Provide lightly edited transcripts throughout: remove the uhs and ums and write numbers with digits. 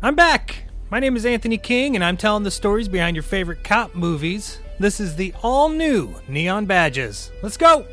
I'm back! My name is Anthony King, and I'm telling the stories behind your favorite cop movies. This is the all-new Neon Badges. Let's go!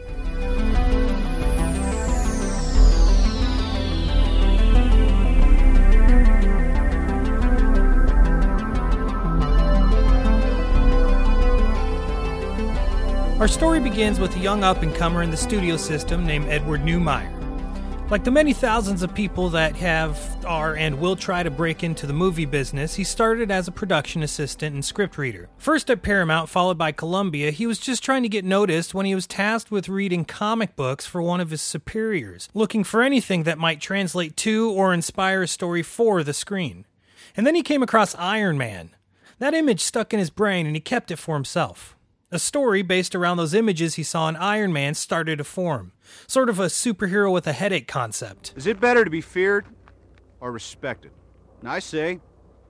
Our story begins with a young up-and-comer in the studio system named Edward Neumeier. Like the many thousands of people that are, and will try to break into the movie business, he started as a production assistant and script reader. First at Paramount, followed by Columbia, he was just trying to get noticed when he was tasked with reading comic books for one of his superiors, looking for anything that might translate to or inspire a story for the screen. And then he came across Iron Man. That image stuck in his brain and he kept it for himself. A story based around those images he saw in Iron Man started to form. Sort of a superhero with a headache concept. Is it better to be feared or respected? And I say,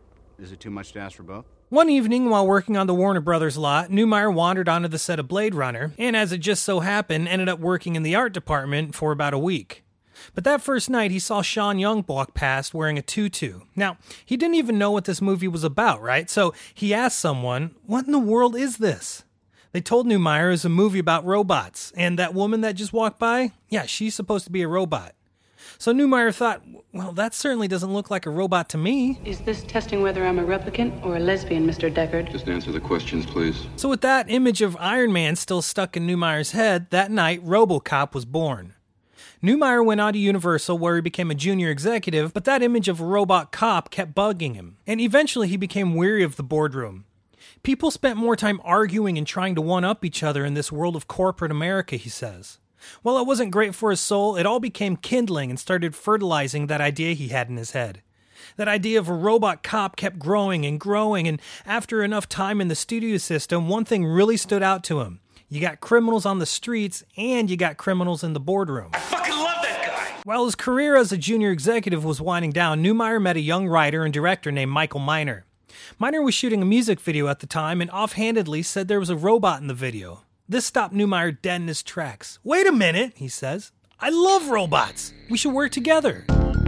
is it too much to ask for both? One evening, while working on the Warner Brothers lot, Neumeier wandered onto the set of Blade Runner, and as it just so happened, ended up working in the art department for about a week. But that first night, he saw Sean Young walk past wearing a tutu. Now, he didn't even know what this movie was about, right? So he asked someone, "What in the world is this?" They told Neumeier it was a movie about robots, and that woman that just walked by, yeah, she's supposed to be a robot. So Neumeier thought, well, that certainly doesn't look like a robot to me. Is this testing whether I'm a replicant or a lesbian, Mr. Deckard? Just answer the questions, please. So with that image of Iron Man still stuck in Neumeier's head, that night, RoboCop was born. Neumeier went on to Universal where he became a junior executive, but that image of a robot cop kept bugging him, and eventually he became weary of the boardroom. People spent more time arguing and trying to one-up each other in this world of corporate America, he says. While it wasn't great for his soul, it all became kindling and started fertilizing that idea he had in his head. That idea of a robot cop kept growing, and after enough time in the studio system, one thing really stood out to him. You got criminals on the streets, and you got criminals in the boardroom. I fucking love that guy! While his career as a junior executive was winding down, Neumeier met a young writer and director named Michael Miner. Miner was shooting a music video at the time and offhandedly said there was a robot in the video. This stopped Neumeier dead in his tracks. "Wait a minute," he says. "I love robots. We should work together."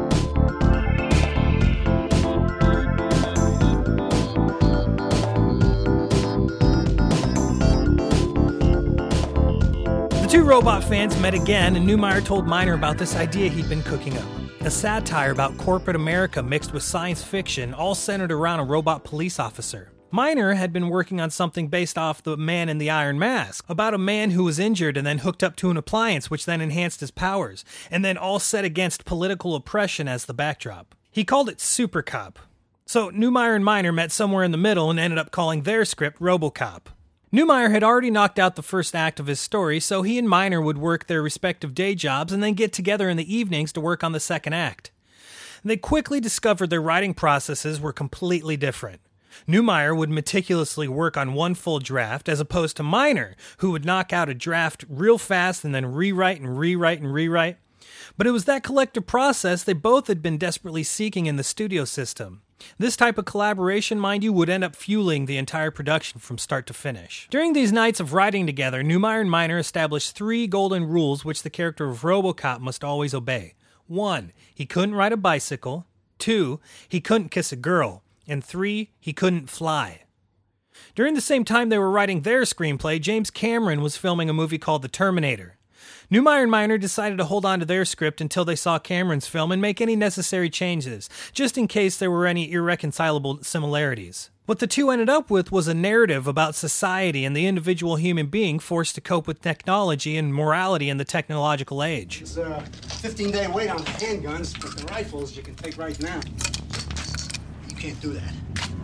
The two robot fans met again, and Neumeier told Miner about this idea he'd been cooking up. A satire about corporate America mixed with science fiction, all centered around a robot police officer. Miner had been working on something based off The Man in the Iron Mask, about a man who was injured and then hooked up to an appliance which then enhanced his powers, and then all set against political oppression as the backdrop. He called it Super Cop. So Neumeier and Miner met somewhere in the middle and ended up calling their script RoboCop. Neumeier had already knocked out the first act of his story, so he and Miner would work their respective day jobs and then get together in the evenings to work on the second act. They quickly discovered their writing processes were completely different. Neumeier would meticulously work on one full draft, as opposed to Miner, who would knock out a draft real fast and then rewrite and rewrite and rewrite. But it was that collective process they both had been desperately seeking in the studio system. This type of collaboration, mind you, would end up fueling the entire production from start to finish. During these nights of writing together, Neumeier and Miner established 3 golden rules which the character of RoboCop must always obey. 1. He couldn't ride a bicycle. 2. He couldn't kiss a girl. And 3. He couldn't fly. During the same time they were writing their screenplay, James Cameron was filming a movie called The Terminator. Neumeier and Miner decided to hold on to their script until they saw Cameron's film and make any necessary changes, just in case there were any irreconcilable similarities. What the two ended up with was a narrative about society and the individual human being forced to cope with technology and morality in the technological age. It's a 15-day wait on the handguns, but the rifles you can take right now. You can't do that.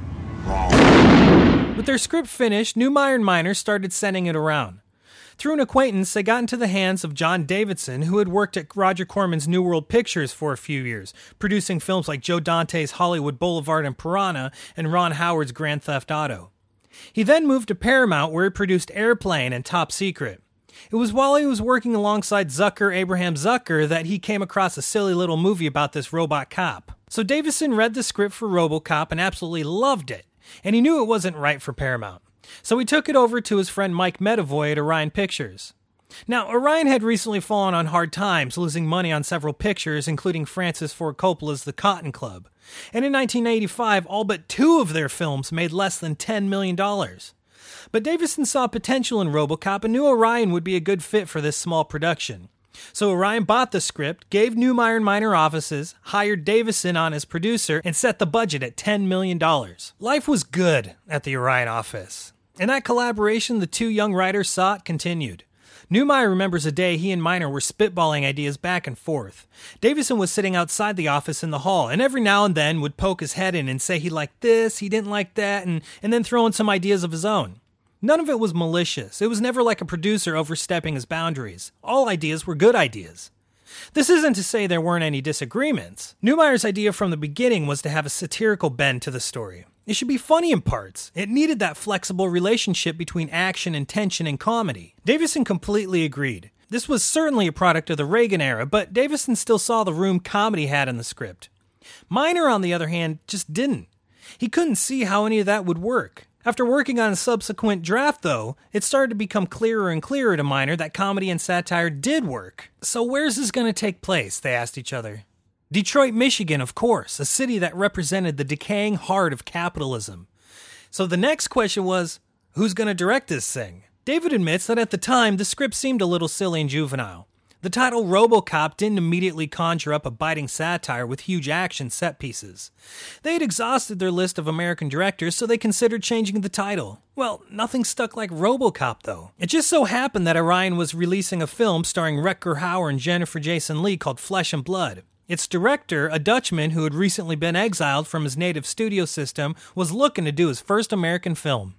Wrong. With their script finished, Neumeier and Miner started sending it around. Through an acquaintance, they got into the hands of John Davidson, who had worked at Roger Corman's New World Pictures for a few years, producing films like Joe Dante's Hollywood Boulevard and Piranha and Ron Howard's Grand Theft Auto. He then moved to Paramount, where he produced Airplane and Top Secret. It was while he was working alongside Abraham Zucker, that he came across a silly little movie about this robot cop. So Davison read the script for RoboCop and absolutely loved it, and he knew it wasn't right for Paramount. So he took it over to his friend Mike Medavoy at Orion Pictures. Now, Orion had recently fallen on hard times, losing money on several pictures, including Francis Ford Coppola's The Cotton Club. And in 1985, all but 2 of their films made less than $10 million. But Davison saw potential in RoboCop and knew Orion would be a good fit for this small production. So Orion bought the script, gave Neumeier and Miner offices, hired Davison on as producer, and set the budget at $10 million. Life was good at the Orion office. And that collaboration the 2 young writers sought continued. Neumeier remembers a day he and Miner were spitballing ideas back and forth. Davison was sitting outside the office in the hall, and every now and then would poke his head in and say he liked this, he didn't like that, and then throw in some ideas of his own. None of it was malicious. It was never like a producer overstepping his boundaries. All ideas were good ideas. This isn't to say there weren't any disagreements. Neumeier's idea from the beginning was to have a satirical bend to the story. It should be funny in parts. It needed that flexible relationship between action and tension and comedy. Davison completely agreed. This was certainly a product of the Reagan era, but Davison still saw the room comedy had in the script. Miner, on the other hand, just didn't. He couldn't see how any of that would work. After working on a subsequent draft, though, it started to become clearer and clearer to Miner that comedy and satire did work. So where's this going to take place, they asked each other. Detroit, Michigan, of course, a city that represented the decaying heart of capitalism. So the next question was, who's going to direct this thing? David admits that at the time, the script seemed a little silly and juvenile. The title RoboCop didn't immediately conjure up a biting satire with huge action set pieces. They had exhausted their list of American directors, so they considered changing the title. Well, nothing stuck like RoboCop, though. It just so happened that Orion was releasing a film starring Rutger Hauer and Jennifer Jason Leigh called Flesh and Blood. Its director, a Dutchman who had recently been exiled from his native studio system, was looking to do his first American film.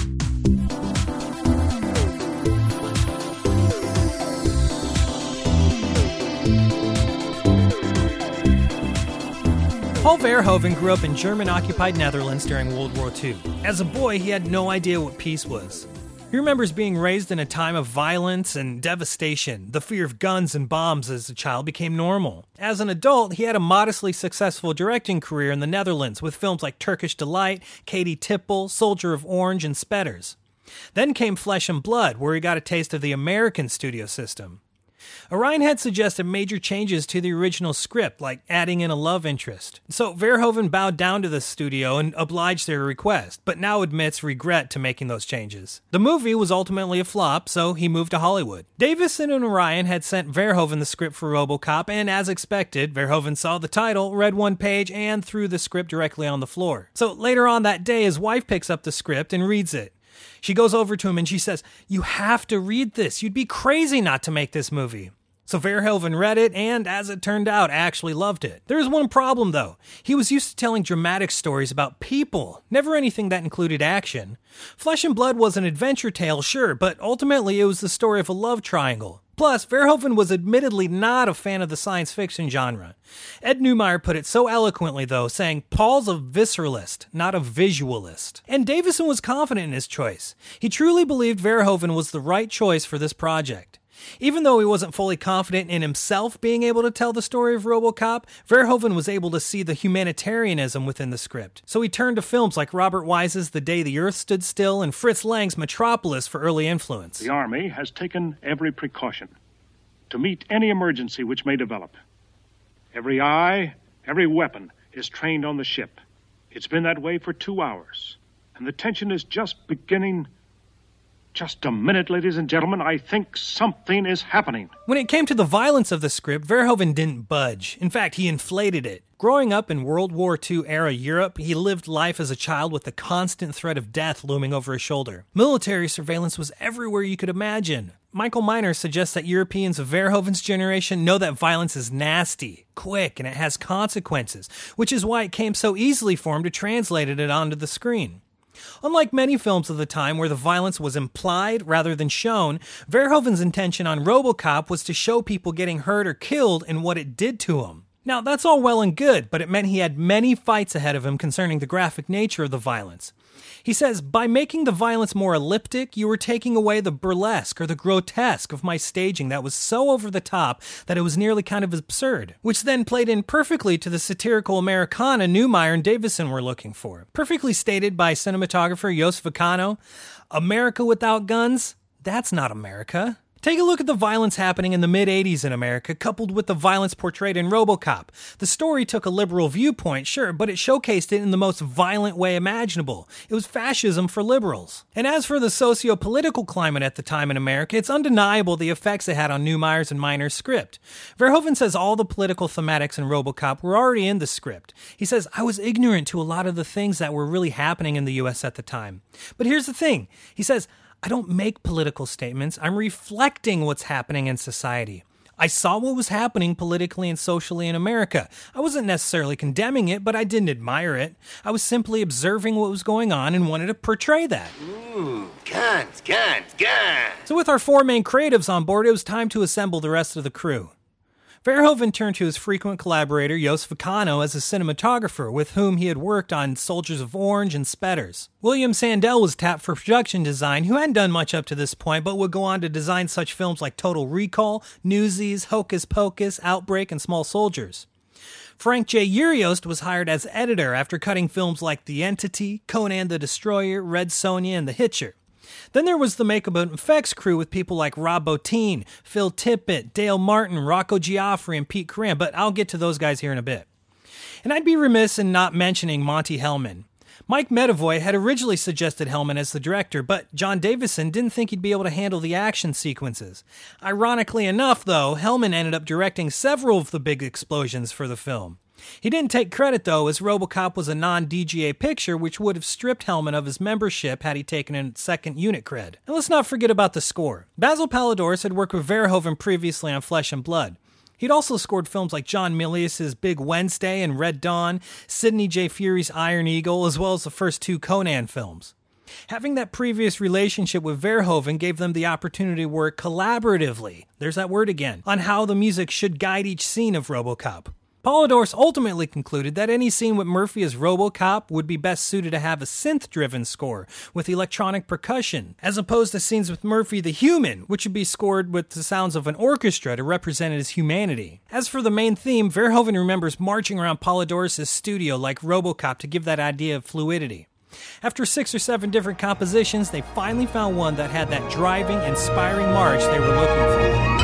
Paul Verhoeven grew up in German-occupied Netherlands during World War II. As a boy, he had no idea what peace was. He remembers being raised in a time of violence and devastation. The fear of guns and bombs as a child became normal. As an adult, he had a modestly successful directing career in the Netherlands with films like Turkish Delight, Katie Tipple, Soldier of Orange, and Spetters. Then came Flesh and Blood, where he got a taste of the American studio system. Orion had suggested major changes to the original script, like adding in a love interest. So Verhoeven bowed down to the studio and obliged their request, but now admits regret to making those changes. The movie was ultimately a flop, so he moved to Hollywood. Davison and Orion had sent Verhoeven the script for RoboCop, and as expected, Verhoeven saw the title, read one page, and threw the script directly on the floor. So later on that day, his wife picks up the script and reads it. She goes over to him and she says, "You have to read this. You'd be crazy not to make this movie." So Verhoeven read it, and as it turned out, actually loved it. There was one problem, though. He was used to telling dramatic stories about people, never anything that included action. Flesh and Blood was an adventure tale, sure, but ultimately it was the story of a love triangle. Plus, Verhoeven was admittedly not a fan of the science fiction genre. Ed Neumeier put it so eloquently, though, saying, "Paul's a visceralist, not a visualist." And Davison was confident in his choice. He truly believed Verhoeven was the right choice for this project. Even though he wasn't fully confident in himself being able to tell the story of RoboCop, Verhoeven was able to see the humanitarianism within the script. So he turned to films like Robert Wise's The Day the Earth Stood Still and Fritz Lang's Metropolis for early influence. The Army has taken every precaution to meet any emergency which may develop. Every eye, every weapon is trained on the ship. It's been that way for 2 hours, and the tension is just beginning. Just a minute, ladies and gentlemen. I think something is happening. When it came to the violence of the script, Verhoeven didn't budge. In fact, he inflated it. Growing up in World War II era Europe, he lived life as a child with the constant threat of death looming over his shoulder. Military surveillance was everywhere you could imagine. Michael Miner suggests that Europeans of Verhoeven's generation know that violence is nasty, quick, and it has consequences, which is why it came so easily for him to translate it onto the screen. Unlike many films of the time where the violence was implied rather than shown, Verhoeven's intention on RoboCop was to show people getting hurt or killed and what it did to them. Now, that's all well and good, but it meant he had many fights ahead of him concerning the graphic nature of the violence. He says, "By making the violence more elliptic, you were taking away the burlesque or the grotesque of my staging that was so over the top that it was nearly kind of absurd," which then played in perfectly to the satirical Americana Neumeier and Davison were looking for. Perfectly stated by cinematographer Jos Vacano, "America without guns? That's not America." Take a look at the violence happening in the mid-'80s in America, coupled with the violence portrayed in RoboCop. The story took a liberal viewpoint, sure, but it showcased it in the most violent way imaginable. It was fascism for liberals. And as for the socio-political climate at the time in America, it's undeniable the effects it had on Neumeyer and Miner's script. Verhoeven says all the political thematics in RoboCop were already in the script. He says, I was ignorant to a lot of the things that were really happening in the US at the time. But here's the thing. He says, I don't make political statements. I'm reflecting what's happening in society. I saw what was happening politically and socially in America. I wasn't necessarily condemning it, but I didn't admire it. I was simply observing what was going on and wanted to portray that. Guns. So with our 4 main creatives on board, it was time to assemble the rest of the crew. Verhoeven turned to his frequent collaborator, Jos Vacano, as a cinematographer, with whom he had worked on Soldiers of Orange and Spetters. William Sandell was tapped for production design, who hadn't done much up to this point, but would go on to design such films like Total Recall, Newsies, Hocus Pocus, Outbreak, and Small Soldiers. Frank J. Uriost was hired as editor after cutting films like The Entity, Conan the Destroyer, Red Sonja, and The Hitcher. Then there was the makeup and effects crew with people like Rob Bottin, Phil Tippett, Dale Martin, Rocco Giaffri, and Pete Coran, but I'll get to those guys here in a bit. And I'd be remiss in not mentioning Monty Hellman. Mike Medavoy had originally suggested Hellman as the director, but John Davison didn't think he'd be able to handle the action sequences. Ironically enough, though, Hellman ended up directing several of the big explosions for the film. He didn't take credit, though, as RoboCop was a non-DGA picture, which would have stripped Hellman of his membership had he taken a second unit cred. And let's not forget about the score. Basil Palladores had worked with Verhoeven previously on Flesh and Blood. He'd also scored films like John Milius' Big Wednesday and Red Dawn, Sidney J. Fury's Iron Eagle, as well as the first 2 Conan films. Having that previous relationship with Verhoeven gave them the opportunity to work collaboratively, there's that word again, on how the music should guide each scene of RoboCop. Palladores ultimately concluded that any scene with Murphy as RoboCop would be best suited to have a synth-driven score with electronic percussion, as opposed to scenes with Murphy the human, which would be scored with the sounds of an orchestra to represent his humanity. As for the main theme, Verhoeven remembers marching around Palladores' studio like RoboCop to give that idea of fluidity. After 6 or 7 different compositions, they finally found one that had that driving, inspiring march they were looking for.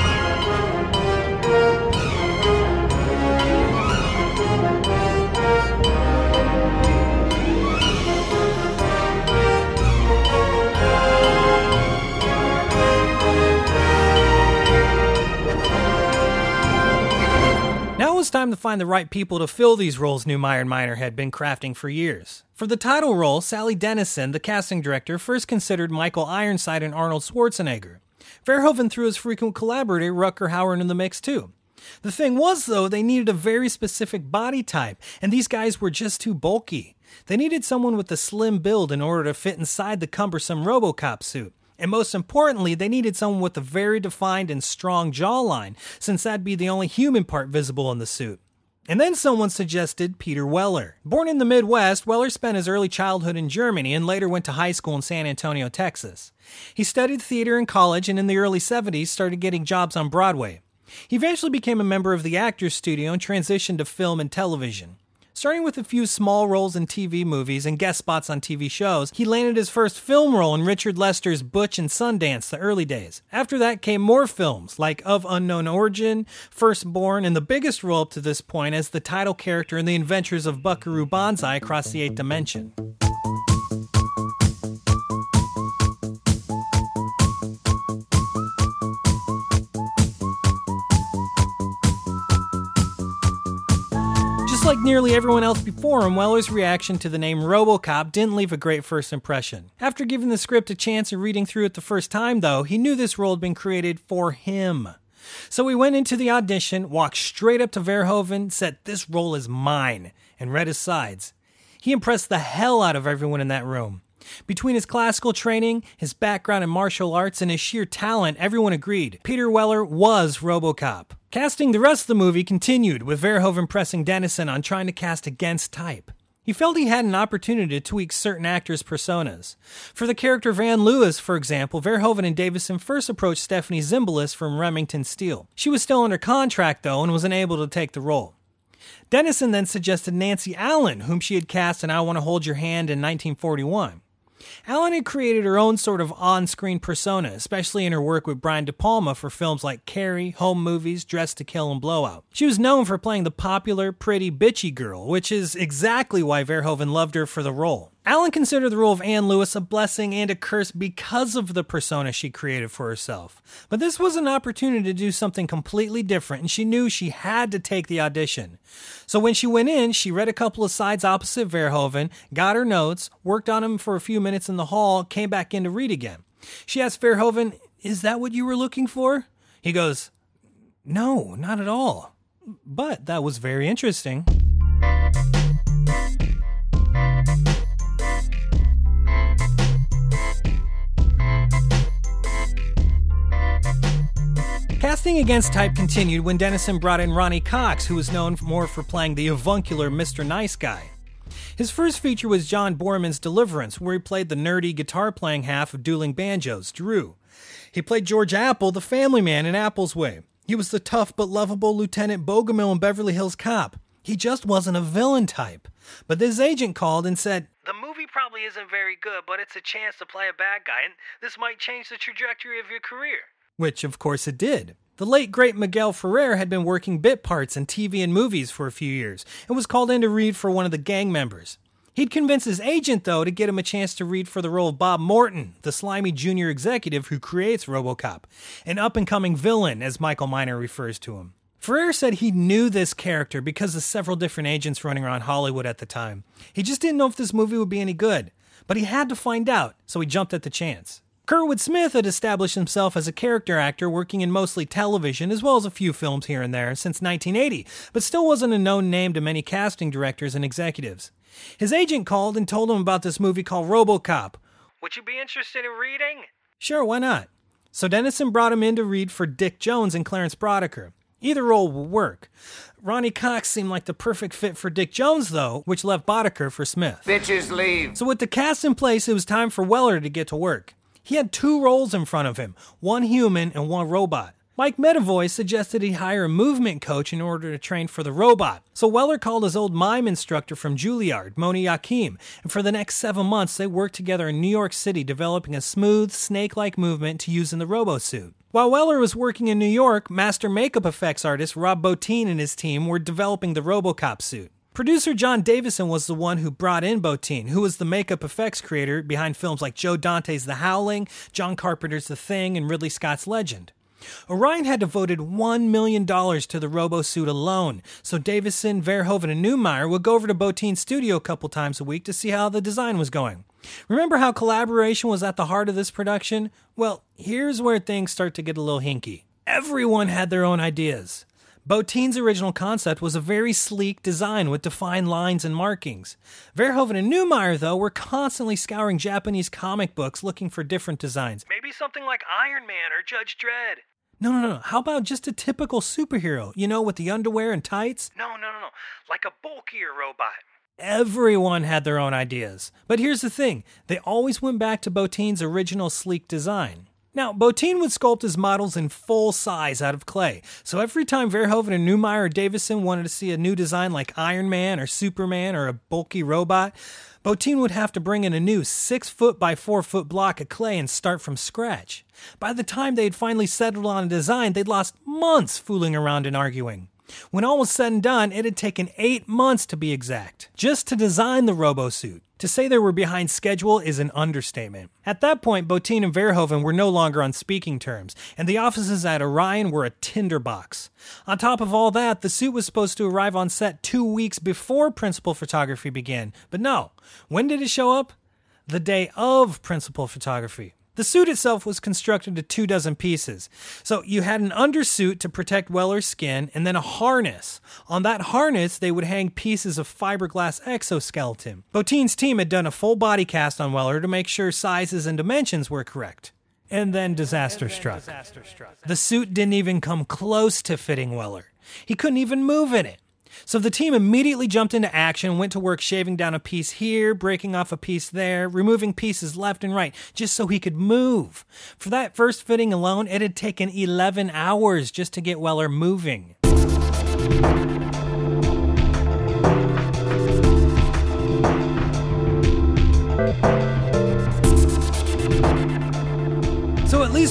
Now it was time to find the right people to fill these roles Neumeyer and Miner had been crafting for years. For the title role, Sally Dennison, the casting director, first considered Michael Ironside and Arnold Schwarzenegger. Verhoeven threw his frequent collaborator Rutger Hauer in the mix too. The thing was, though, they needed a very specific body type, and these guys were just too bulky. They needed someone with a slim build in order to fit inside the cumbersome RoboCop suit. And most importantly, they needed someone with a very defined and strong jawline, since that'd be the only human part visible in the suit. And then someone suggested Peter Weller. Born in the Midwest, Weller spent his early childhood in Germany and later went to high school in San Antonio, Texas. He studied theater in college and in the early 70s started getting jobs on Broadway. He eventually became a member of the Actors Studio and transitioned to film and television. Starting with a few small roles in TV movies and guest spots on TV shows, he landed his first film role in Richard Lester's Butch and Sundance, the early days. After that came more films, like Of Unknown Origin, Firstborn, and the biggest role up to this point as the title character in The Adventures of Buckaroo Banzai Across the Eighth Dimension. Like nearly everyone else before him, Weller's reaction to the name RoboCop didn't leave a great first impression. After giving the script a chance and reading through it the first time, though, he knew this role had been created for him. So he went into the audition, walked straight up to Verhoeven, said, "This role is mine," and read his sides. He impressed the hell out of everyone in that room. Between his classical training, his background in martial arts, and his sheer talent, everyone agreed Peter Weller was RoboCop. Casting the rest of the movie continued, with Verhoeven pressing Dennison on trying to cast against type. He felt he had an opportunity to tweak certain actors' personas. For the character Van Lewis, for example, Verhoeven and Davison first approached Stephanie Zimbalist from Remington Steele. She was still under contract, though, and was unable to take the role. Dennison then suggested Nancy Allen, whom she had cast in I Want to Hold Your Hand in 1941. Allen had created her own sort of on-screen persona, especially in her work with Brian De Palma for films like Carrie, Home Movies, Dress to Kill, and Blowout. She was known for playing the popular, pretty, bitchy girl, which is exactly why Verhoeven loved her for the role. Allen considered the role of Anne Lewis a blessing and a curse because of the persona she created for herself. But this was an opportunity to do something completely different, and she knew she had to take the audition. So when she went in, she read a couple of sides opposite Verhoeven, got her notes, worked on them for a few minutes in the hall, came back in to read again. She asked Verhoeven, "Is that what you were looking for?" He goes, "No, not at all. But that was very interesting." Casting against type continued when Dennison brought in Ronnie Cox, who was known more for playing the avuncular Mr. Nice Guy. His first feature was John Borman's Deliverance, where he played the nerdy guitar-playing half of Dueling Banjos, Drew. He played George Apple, the family man in Apple's Way. He was the tough but lovable Lieutenant Bogomil in Beverly Hills Cop. He just wasn't a villain type. But his agent called and said, "The movie probably isn't very good, but it's a chance to play a bad guy, and this might change the trajectory of your career." Which, of course, it did. The late, great Miguel Ferrer had been working bit parts in TV and movies for a few years and was called in to read for one of the gang members. He'd convince his agent, though, to get him a chance to read for the role of Bob Morton, the slimy junior executive who creates RoboCop, an up-and-coming villain, as Michael Miner refers to him. Ferrer said he knew this character because of several different agents running around Hollywood at the time. He just didn't know if this movie would be any good, but he had to find out, so he jumped at the chance. Kurtwood Smith had established himself as a character actor working in mostly television as well as a few films here and there since 1980, but still wasn't a known name to many casting directors and executives. His agent called and told him about this movie called RoboCop. "Would you be interested in reading?" "Sure, why not?" So Dennison brought him in to read for Dick Jones and Clarence Boddicker. Either role would work. Ronnie Cox seemed like the perfect fit for Dick Jones, though, which left Boddicker for Smith. Bitches leave. So with the cast in place, it was time for Weller to get to work. He had two roles in front of him, one human and one robot. Mike Medavoy suggested he hire a movement coach in order to train for the robot. So Weller called his old mime instructor from Juilliard, Moni Yakim, and for the next 7 months they worked together in New York City developing a smooth, snake-like movement to use in the robo-suit. While Weller was working in New York, master makeup effects artist Rob Bottin and his team were developing the RoboCop suit. Producer John Davison was the one who brought in Bottin, who was the makeup effects creator behind films like Joe Dante's The Howling, John Carpenter's The Thing, and Ridley Scott's Legend. Orion had devoted $1 million to the robo-suit alone, so Davison, Verhoeven, and Neumeier would go over to Bottin's studio a couple times a week to see how the design was going. Remember how collaboration was at the heart of this production? Well, here's where things start to get a little hinky. Everyone had their own ideas. Bottin's original concept was a very sleek design with defined lines and markings. Verhoeven and Neumeier, though, were constantly scouring Japanese comic books looking for different designs. Maybe something like Iron Man or Judge Dredd. No. How about just a typical superhero, with the underwear and tights? No. Like a bulkier robot. Everyone had their own ideas. But here's the thing. They always went back to Bottin's original sleek design. Now, Bottin would sculpt his models in full size out of clay, so every time Verhoeven and Neumeier or Davison wanted to see a new design like Iron Man or Superman or a bulky robot, Bottin would have to bring in a new 6-foot by 4-foot block of clay and start from scratch. By the time they'd finally settled on a design, they'd lost months fooling around and arguing. When all was said and done, it had taken 8 months to be exact, just to design the robo-suit. To say they were behind schedule is an understatement. At that point, Bottin and Verhoeven were no longer on speaking terms, and the offices at Orion were a tinderbox. On top of all that, the suit was supposed to arrive on set 2 weeks before principal photography began. But no. When did it show up? The day of principal photography. The suit itself was constructed of 24 pieces. So you had an undersuit to protect Weller's skin and then a harness. On that harness, they would hang pieces of fiberglass exoskeleton. Bottin's team had done a full body cast on Weller to make sure sizes and dimensions were correct. And then disaster struck. The suit didn't even come close to fitting Weller. He couldn't even move in it. So the team immediately jumped into action and went to work shaving down a piece here, breaking off a piece there, removing pieces left and right, just so he could move. For that first fitting alone, it had taken 11 hours just to get Weller moving.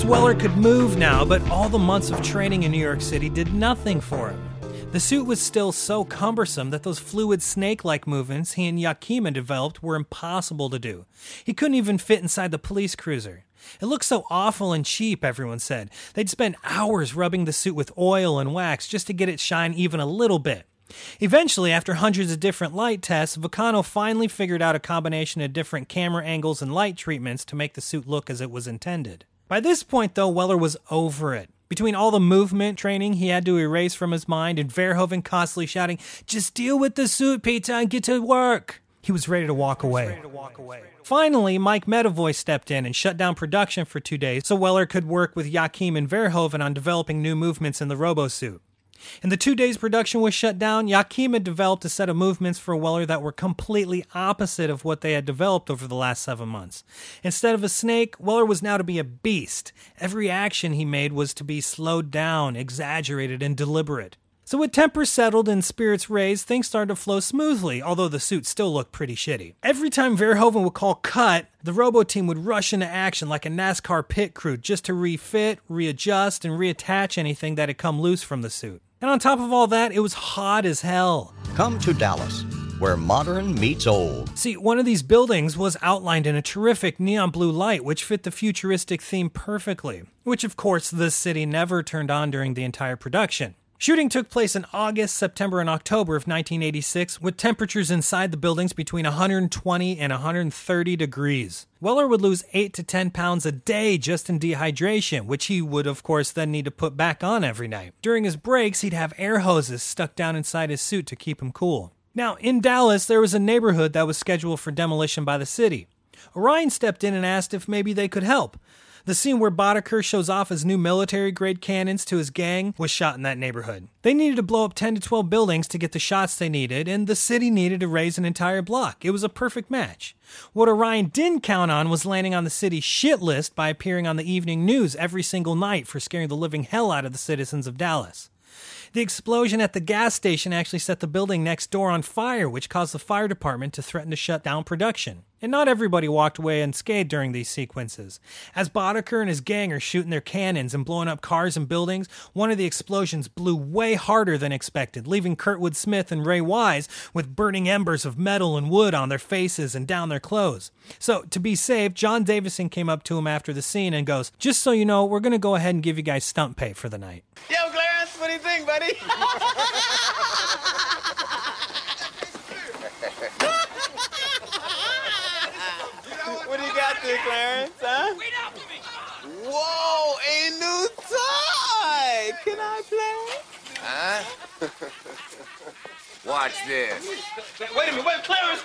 Weller could move now, but all the months of training in New York City did nothing for him. The suit was still so cumbersome that those fluid snake-like movements he and Yakima developed were impossible to do. He couldn't even fit inside the police cruiser. It looked so awful and cheap, everyone said. They'd spend hours rubbing the suit with oil and wax just to get it shine even a little bit. Eventually, after hundreds of different light tests, Vacano finally figured out a combination of different camera angles and light treatments to make the suit look as it was intended. By this point, though, Weller was over it. Between all the movement training he had to erase from his mind and Verhoeven constantly shouting, "Just deal with the suit, Peter, and get to work," he was ready to walk away. Finally, Mike Medavoy stepped in and shut down production for 2 days so Weller could work with Yakima and Verhoeven on developing new movements in the robo-suit. In the 2 days production was shut down, Yakima developed a set of movements for Weller that were completely opposite of what they had developed over the last 7 months. Instead of a snake, Weller was now to be a beast. Every action he made was to be slowed down, exaggerated, and deliberate. So with tempers settled and spirits raised, things started to flow smoothly, although the suit still looked pretty shitty. Every time Verhoeven would call cut, the robo team would rush into action like a NASCAR pit crew just to refit, readjust, and reattach anything that had come loose from the suit. And on top of all that, it was hot as hell. Come to Dallas, where modern meets old. See, one of these buildings was outlined in a terrific neon blue light, which fit the futuristic theme perfectly, which of course the city never turned on during the entire production. Shooting took place in August, September, and October of 1986, with temperatures inside the buildings between 120 and 130 degrees. Weller would lose 8 to 10 pounds a day just in dehydration, which he would, of course, then need to put back on every night. During his breaks, he'd have air hoses stuck down inside his suit to keep him cool. Now, in Dallas, there was a neighborhood that was scheduled for demolition by the city. Orion stepped in and asked if maybe they could help. The scene where Boddicker shows off his new military-grade cannons to his gang was shot in that neighborhood. They needed to blow up 10 to 12 buildings to get the shots they needed, and the city needed to raise an entire block. It was a perfect match. What Orion didn't count on was landing on the city's shit list by appearing on the evening news every single night for scaring the living hell out of the citizens of Dallas. The explosion at the gas station actually set the building next door on fire, which caused the fire department to threaten to shut down production. And not everybody walked away unscathed during these sequences. As Boddicker and his gang are shooting their cannons and blowing up cars and buildings, one of the explosions blew way harder than expected, leaving Kurtwood Smith and Ray Wise with burning embers of metal and wood on their faces and down their clothes. So, to be safe, John Davison came up to him after the scene and goes, "Just so you know, we're going to go ahead and give you guys stunt pay for the night." Yo, Clarence, what do you think, buddy? What do you got there, Clarence, huh? Whoa, a new toy! Can I play? Huh? Watch this. Wait a minute, wait, Clarence!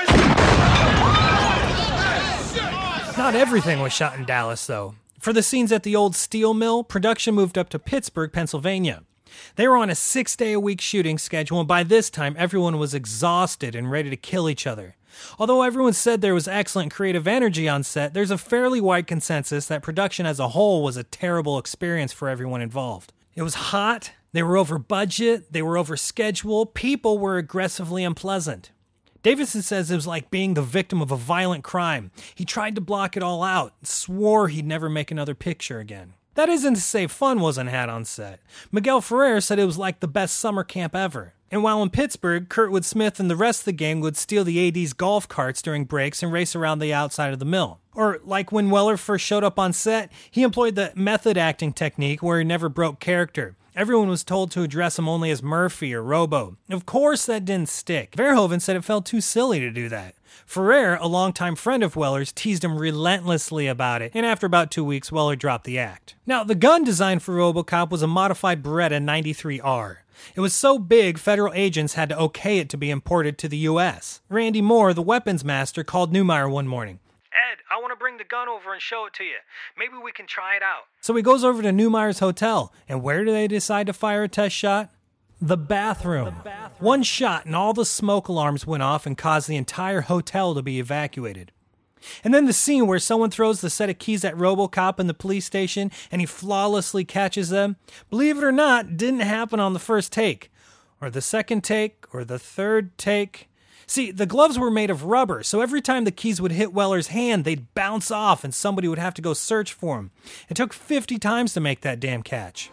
Not everything was shot in Dallas, though. For the scenes at the old steel mill, production moved up to Pittsburgh, Pennsylvania. They were on a 6-day-a-week shooting schedule, and by this time, everyone was exhausted and ready to kill each other. Although everyone said there was excellent creative energy on set, there's a fairly wide consensus that production as a whole was a terrible experience for everyone involved. It was hot, they were over budget, they were over schedule, people were aggressively unpleasant. Davison says it was like being the victim of a violent crime. He tried to block it all out, swore he'd never make another picture again. That isn't to say fun wasn't had on set. Miguel Ferrer said it was like the best summer camp ever. And while in Pittsburgh, Kurtwood Smith and the rest of the gang would steal the AD's golf carts during breaks and race around the outside of the mill. Or like when Weller first showed up on set, he employed the method acting technique where he never broke character. Everyone was told to address him only as Murphy or Robo. Of course that didn't stick. Verhoeven said it felt too silly to do that. Ferrer, a longtime friend of Weller's, teased him relentlessly about it, and after about 2 weeks, Weller dropped the act. Now, the gun designed for RoboCop was a modified Beretta 93R. It was so big, federal agents had to okay it to be imported to the U.S. Randy Moore, the weapons master, called Neumeier one morning. "Ed, I want to bring the gun over and show it to you. Maybe we can try it out." So he goes over to Neumeier's hotel, and where do they decide to fire a test shot? The bathroom. One shot and all the smoke alarms went off and caused the entire hotel to be evacuated. And then the scene where someone throws the set of keys at RoboCop in the police station and he flawlessly catches them, believe it or not, didn't happen on the first take, or the second take, or the third take. See, the gloves were made of rubber, so every time the keys would hit Weller's hand, they'd bounce off and somebody would have to go search for them. It took 50 times to make that damn catch.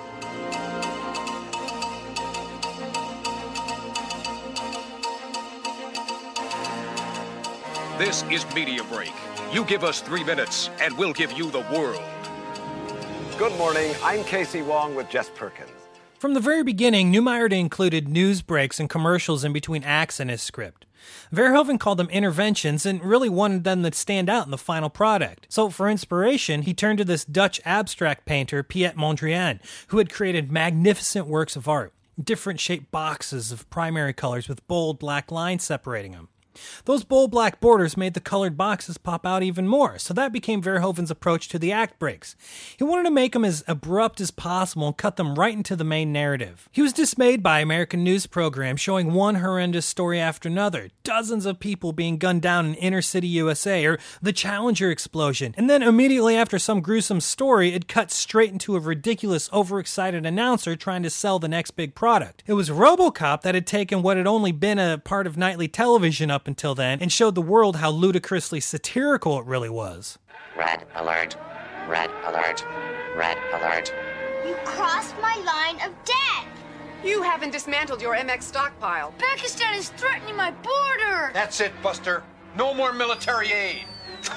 This is Media Break. You give us 3 minutes, and we'll give you the world. Good morning. I'm Casey Wong with Jess Perkins. From the very beginning, Neumeier included news breaks and commercials in between acts in his script. Verhoeven called them interventions and really wanted them to stand out in the final product. So for inspiration, he turned to this Dutch abstract painter, Piet Mondrian, who had created magnificent works of art, different shaped boxes of primary colors with bold black lines separating them. Those bold black borders made the colored boxes pop out even more, so that became Verhoeven's approach to the act breaks. He wanted to make them as abrupt as possible and cut them right into the main narrative. He was dismayed by American news programs showing one horrendous story after another, dozens of people being gunned down in inner city USA, or the Challenger explosion, and then immediately after some gruesome story, it cut straight into a ridiculous, overexcited announcer trying to sell the next big product. It was RoboCop that had taken what had only been a part of nightly television up until then and showed the world how ludicrously satirical it really was. Red alert. Red alert. Red alert. You crossed my line of death. You haven't dismantled your MX stockpile. Pakistan is threatening my border. That's it, Buster. No more military aid.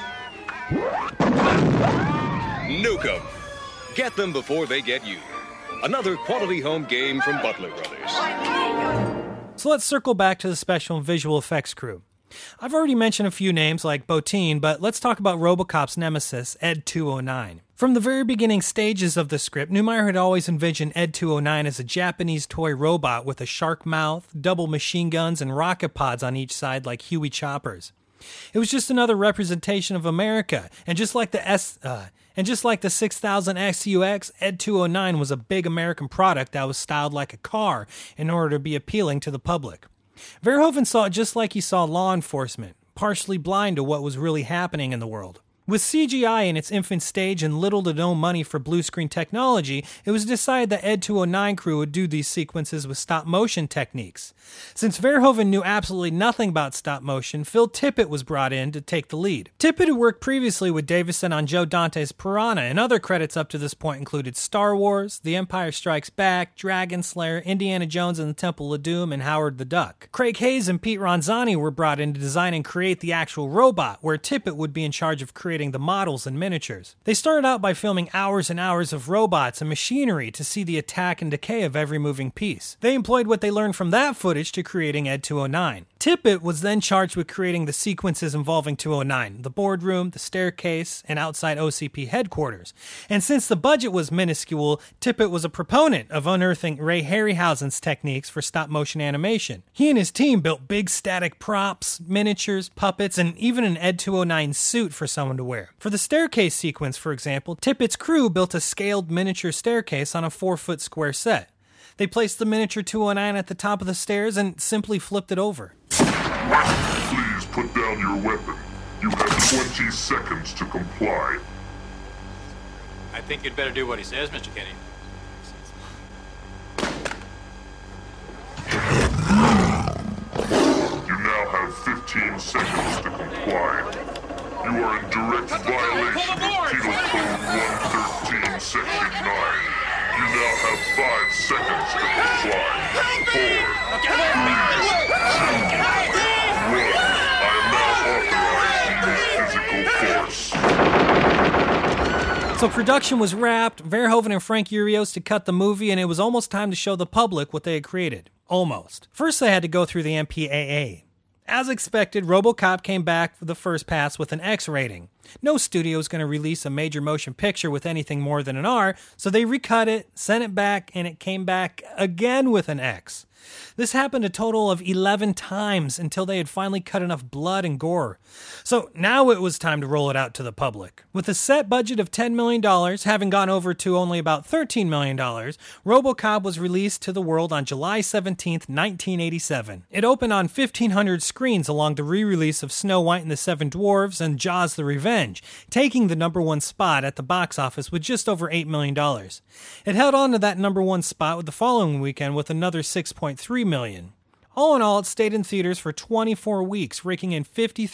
Nuke 'em. Get them before they get you. Another quality home game from Butler Brothers. So let's circle back to the special and visual effects crew. I've already mentioned a few names like Bottin, but let's talk about RoboCop's nemesis, Ed 209. From the very beginning stages of the script, Neumeier had always envisioned Ed 209 as a Japanese toy robot with a shark mouth, double machine guns, and rocket pods on each side like Huey choppers. It was just another representation of America, and just like the 6000 XUX, Ed 209 was a big American product that was styled like a car in order to be appealing to the public. Verhoeven saw it just like he saw Law Enforcement, partially blind to what was really happening in the world. With CGI in its infant stage and little to no money for blue screen technology, it was decided that Ed 209 crew would do these sequences with stop-motion techniques. Since Verhoeven knew absolutely nothing about stop-motion, Phil Tippett was brought in to take the lead. Tippett had worked previously with Davison on Joe Dante's Piranha, and other credits up to this point included Star Wars, The Empire Strikes Back, Dragon Slayer, Indiana Jones and the Temple of Doom, and Howard the Duck. Craig Hayes and Pete Ronzani were brought in to design and create the actual robot, where Tippett would be in charge of creating the models and miniatures. They started out by filming hours and hours of robots and machinery to see the attack and decay of every moving piece. They employed what they learned from that footage to creating Ed 209. Tippett was then charged with creating the sequences involving 209, the boardroom, the staircase, and outside OCP headquarters. And since the budget was minuscule, Tippett was a proponent of unearthing Ray Harryhausen's techniques for stop-motion animation. He and his team built big static props, miniatures, puppets, and even an Ed 209 suit for someone to wear. For the staircase sequence, for example, Tippett's crew built a scaled miniature staircase on a 4-foot square set. They placed the miniature 209 at the top of the stairs and simply flipped it over. Please put down your weapon. You have 20 seconds to comply. I think you'd better do what he says, Mr. Kenny. You now have 15 seconds to comply. You are in direct violation of Penal Code 113, Section 9. You now have 5 seconds to comply. 4, 3, 2, 1. I am now authorized to use physical force. So production was wrapped, Verhoeven and Frank Urios to cut the movie, and it was almost time to show the public what they had created. Almost. First they had to go through the MPAA. As expected, RoboCop came back for the first pass with an X rating. No studio is going to release a major motion picture with anything more than an R, so they recut it, sent it back, and it came back again with an X. This happened a total of 11 times until they had finally cut enough blood and gore. So now it was time to roll it out to the public. With a set budget of $10 million, having gone over to only about $13 million, RoboCop was released to the world on July 17, 1987. It opened on 1,500 screens along the re-release of Snow White and the Seven Dwarfs and Jaws the Revenge, taking the #1 spot at the box office with just over $8 million. It held on to that #1 spot with the following weekend with another $6.3 million. All in all, it stayed in theaters for 24 weeks, raking in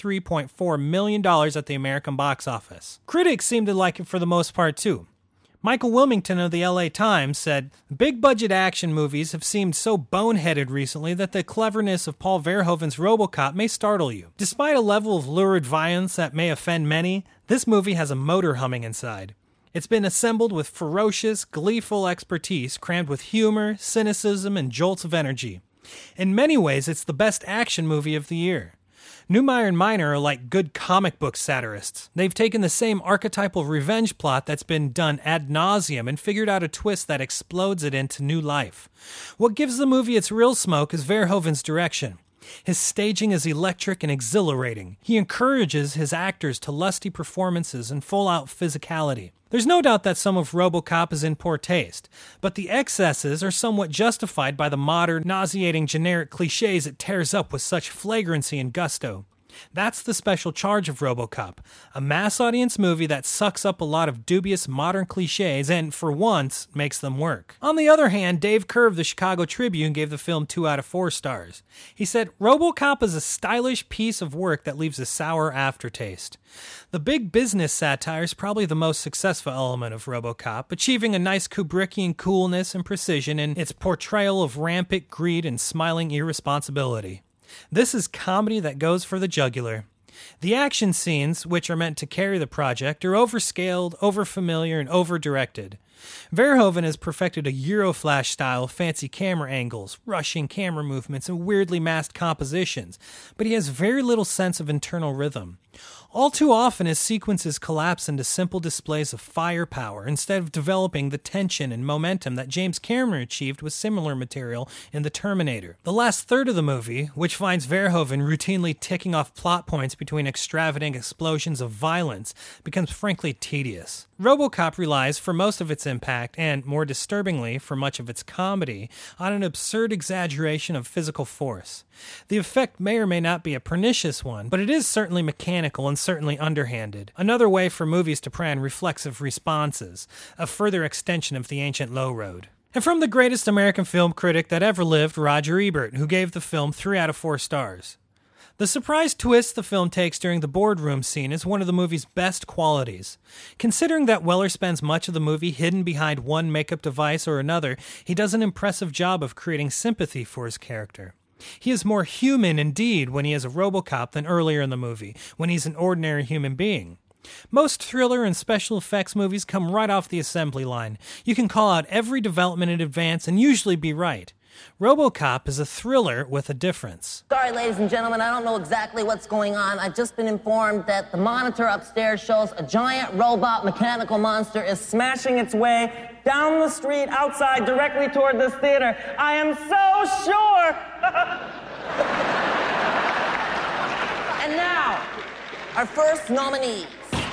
$53.4 million at the American box office. Critics seemed to like it for the most part, too. Michael Wilmington of the LA Times said, "Big-budget action movies have seemed so boneheaded recently that the cleverness of Paul Verhoeven's RoboCop may startle you. Despite a level of lurid violence that may offend many, this movie has a motor humming inside. It's been assembled with ferocious, gleeful expertise crammed with humor, cynicism, and jolts of energy. In many ways, it's the best action movie of the year." Neumeier and Miner are like good comic book satirists. They've taken the same archetypal revenge plot that's been done ad nauseum and figured out a twist that explodes it into new life. What gives the movie its real smoke is Verhoeven's direction. His staging is electric and exhilarating. He encourages his actors to lusty performances and full-out physicality. There's no doubt that some of RoboCop is in poor taste, but the excesses are somewhat justified by the modern, nauseating generic cliches it tears up with such flagrancy and gusto. That's the special charge of RoboCop, a mass audience movie that sucks up a lot of dubious modern cliches and, for once, makes them work. On the other hand, Dave Kerr of the Chicago Tribune gave the film 2 out of 4 stars. He said, "RoboCop is a stylish piece of work that leaves a sour aftertaste. The big business satire is probably the most successful element of RoboCop, achieving a nice Kubrickian coolness and precision in its portrayal of rampant greed and smiling irresponsibility. This is comedy that goes for the jugular. The action scenes, which are meant to carry the project, are overscaled, overfamiliar, and over-directed. Verhoeven has perfected a Euroflash-style fancy camera angles, rushing camera movements, and weirdly masked compositions, but he has very little sense of internal rhythm. All too often, his sequences collapse into simple displays of firepower instead of developing the tension and momentum that James Cameron achieved with similar material in The Terminator. The last third of the movie, which finds Verhoeven routinely ticking off plot points between extravagant explosions of violence, becomes frankly tedious. RoboCop relies, for most of its impact, and, more disturbingly, for much of its comedy, on an absurd exaggeration of physical force. The effect may or may not be a pernicious one, but it is certainly mechanical and certainly underhanded. Another way for movies to prey on reflexive responses, a further extension of the ancient low road. And from the greatest American film critic that ever lived, Roger Ebert, who gave the film 3 out of 4 stars. The surprise twist the film takes during the boardroom scene is one of the movie's best qualities. Considering that Weller spends much of the movie hidden behind one makeup device or another, he does an impressive job of creating sympathy for his character. He is more human indeed when he is a RoboCop than earlier in the movie, when he's an ordinary human being. Most thriller and special effects movies come right off the assembly line. You can call out every development in advance and usually be right. RoboCop is a thriller with a difference. Sorry, ladies and gentlemen, I don't know exactly what's going on. I've just been informed that the monitor upstairs shows a giant robot mechanical monster is smashing its way down the street outside directly toward this theater. I am so sure. And now, our first nominees.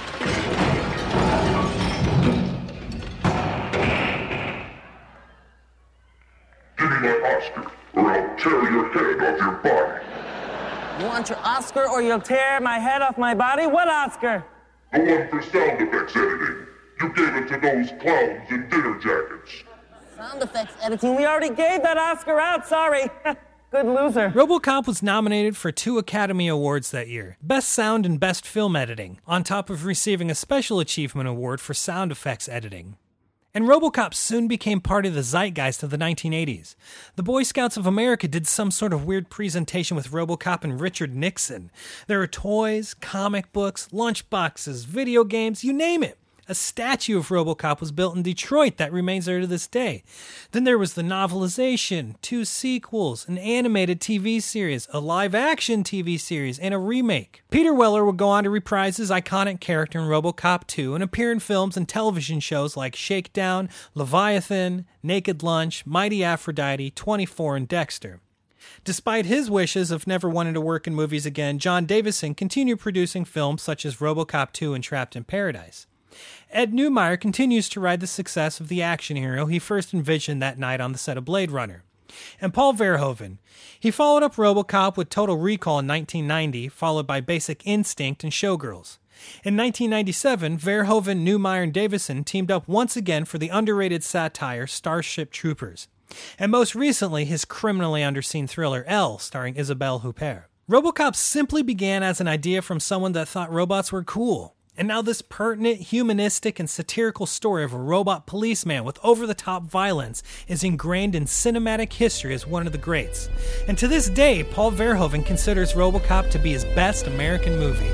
Give me my Oscar, or I'll tear your head off your body. You want your Oscar or you'll tear my head off my body? What Oscar? The one for sound effects editing. You gave it to those clowns in dinner jackets. Sound effects editing? We already gave that Oscar out, sorry. Good loser. RoboCop was nominated for 2 Academy Awards that year, Best Sound and Best Film Editing, on top of receiving a Special Achievement Award for Sound Effects Editing. And RoboCop soon became part of the zeitgeist of the 1980s. The Boy Scouts of America did some sort of weird presentation with RoboCop and Richard Nixon. There are toys, comic books, lunchboxes, video games, you name it. A statue of RoboCop was built in Detroit that remains there to this day. Then there was the novelization, 2 sequels, an animated TV series, a live-action TV series, and a remake. Peter Weller would go on to reprise his iconic character in RoboCop 2 and appear in films and television shows like Shakedown, Leviathan, Naked Lunch, Mighty Aphrodite, 24, and Dexter. Despite his wishes of never wanting to work in movies again, John Davison continued producing films such as RoboCop 2 and Trapped in Paradise. Ed Neumeier continues to ride the success of the action hero he first envisioned that night on the set of Blade Runner. And Paul Verhoeven. He followed up RoboCop with Total Recall in 1990, followed by Basic Instinct and Showgirls. In 1997, Verhoeven, Neumeier, and Davison teamed up once again for the underrated satire Starship Troopers. and most recently his criminally underseen thriller Elle, starring Isabelle Huppert. RoboCop simply began as an idea from someone that thought robots were cool. And now this pertinent, humanistic, and satirical story of a robot policeman with over-the-top violence is ingrained in cinematic history as one of the greats. And to this day, Paul Verhoeven considers RoboCop to be his best American movie.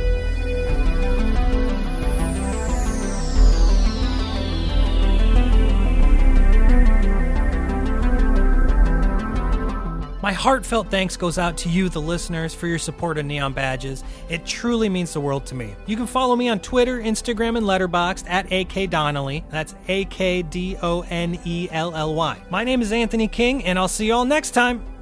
My heartfelt thanks goes out to you, the listeners, for your support of Neon Badges. It truly means the world to me. You can follow me on Twitter, Instagram, and Letterboxd at AK Donnelly. That's AKDONELLY. My name is Anthony King, and I'll see you all next time.